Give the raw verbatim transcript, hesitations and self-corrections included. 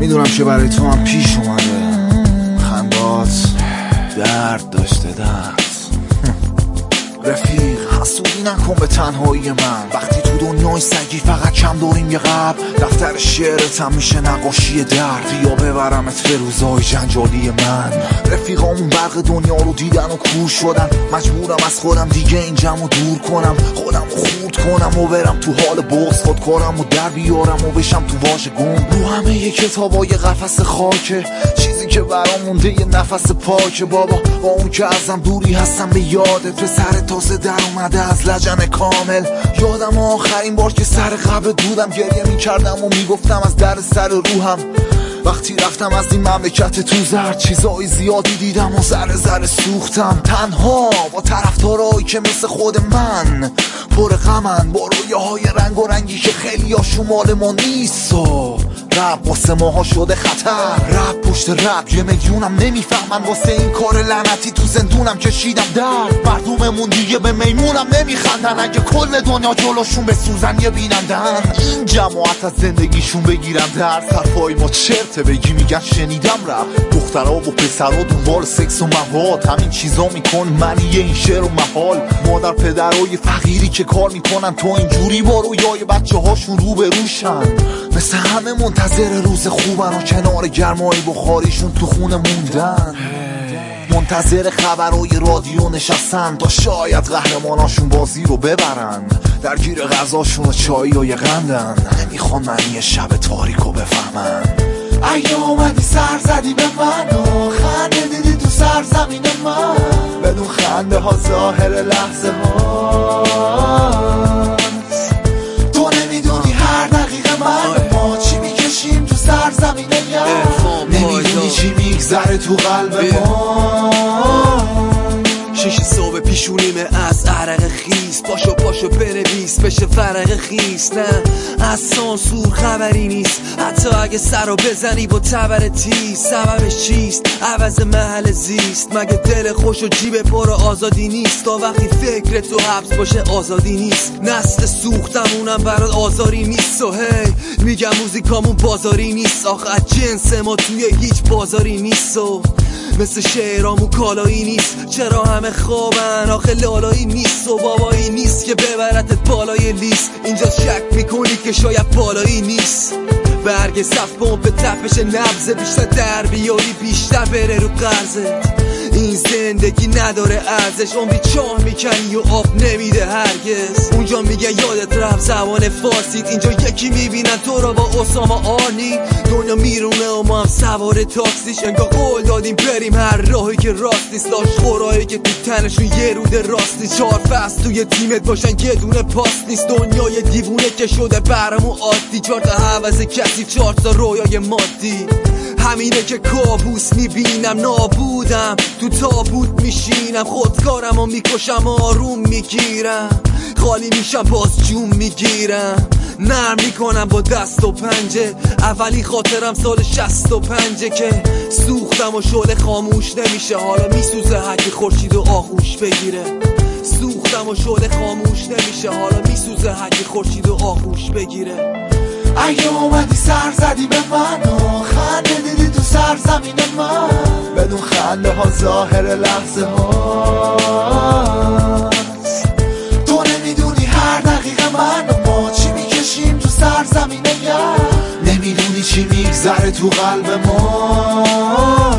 میدونم که برای تو هم پیش اومده خندات درد داشته درد. رفیق حسودی نکن به تنهایی من، وقتی تو دنیای سگی فقط کم داریم یه قبل. دفتر شعرتم میشه نقاشی درد، یا ببرمت به روزای جنجالی من. رفیقامون برق دنیا رو دیدن و کور شدن، مجبورم از خودم دیگه این جمع دور کنم، خودم رو خورد کنم و برم تو حال بغض خود کنم و در بیارم و بشم تو واژه گم. رو همه یه کتابای قفس خاکه، چیزی که برام مونده یه نفس پاکه. بابا با اون که ازم دوری هستم به یادت، پسر تازه در اومده از لجن کامل. یادم آخرین بار که سر قبر دودم گریه میکردم و میگفتم از در سر روحم. وقتی رفتم از این مملکت تو زرد، چیزای زیادی دیدم و ذره ذره سوختم. تنها با طرفدارایی که مثل خود من پر غمن، با رویاهای رنگ و رنگی که خیلی ها شمال ما نیست. و رب واسه ماها شده خطر، رب پشت رب یه میلیونم نمیفهمن. واسه این کار لعنتی تو زندونم کشیدم درد. مردممون دیگه به میمونم نمیخندن، اگه کل دنیا جلوشون به سوزن یه بینندن. این جماعت از زندگیشون بگیرم درد، حرفای ما چرته بگی میگن شنیدم رب. دخترها و پسرها دنبال سکس و مواد، همین چیزا میکن منی این شعر و محال. مادر پدرای فقیری که کار میکنن تو اینجوری با رویای بچه هاشون رو به روشن. مثل همه منتظر روز خوبن و کنار گرمای بخاریشون تو خونه موندن. منتظر خبرهای رادیو نشستن تا شاید قهرماناشون بازی رو ببرن. درگیر غذاشون و چایی و یه قندن، نمیخوان منی شب تاریکو بفهمن. اگه اومدی سر زدی به من و خنده دیدی تو سرزمین من، بدون خنده ها ظاهر لحظه هاست. تو نمیدونی هر دقیقه من ما چی میکشیم تو سرزمین من، نمیدونی چی میگذره تو قلب ما. شش صبح پیشونیمه از عرق خیس، پاشو پاشو بنویس بشه فرق خیس. نه از سانسور خبری نیست، حتی اگه سر رو بزنی با تبر تیز. سببش چیست؟ عوض محل زیست. مگه دل خوش و جیب پر آزادی نیست؟ تا وقتی فکر تو حبس باشه آزادی نیست. نسل سوختمونم برات آزاری نیست. و هی میگم موزیکامون بازاری نیست، آخه از جنس ما توی هیچ بازاری نیست. و مثل شعرامون کالایی نیست، چرا همه خوابن آخه لالایی نیست. و بابایی نیست که ببرتت بالای لیست، اینجا شک میکنی که شاید بالایی نیست. برگ صف پمپ تپش نبض، بیشتر در بیاری بیشتر بره رو قرضت. این زندگی نداره ارزش، عمری چاه میکنی و آب نمیده هرگز. اونجا میگه یادت رفت زبان فارسیت، اینجا یکی میبینن تو را با اسامه آرنی. دنیا میرونه و ما هم سوار تاکسیش، انگار قول دادیم بریم هر راهی که راست نیست. لاش خورایی که تو تنشون یه روده راست نیست. چهار فصل توی تیمت باشن یه دونه پاس نیست. دنیای دیوونه که شده برامون عادی، چهار تا حوض کسی چهار تا رویای مادی. همینه که کابوس میبینم نابودم، تو تابوت میشینم خودکارم و میکشم آروم میگیرم. خالی میشم باز جون میگیرم، نرم میکنم با دست و پنجه. اولی خاطرم سال شست و پنجه که سوختم و شعله خاموش نمیشه. حالا میسوزه هرکی خورشید و آغوش بگیره. سوختم و شعله خاموش نمیشه، حالا میسوزه هرکی خورشید و آغوش بگیره. اگه اومدی سر زدی به من و خنده دیدی تو سرزمین من، بدون خنده ها ظاهر لحظه هاست. تو نمیدونی هر دقیقه من و ما چی میکشیم تو سرزمین من، نمیدونی چی میگذره تو قلب ما.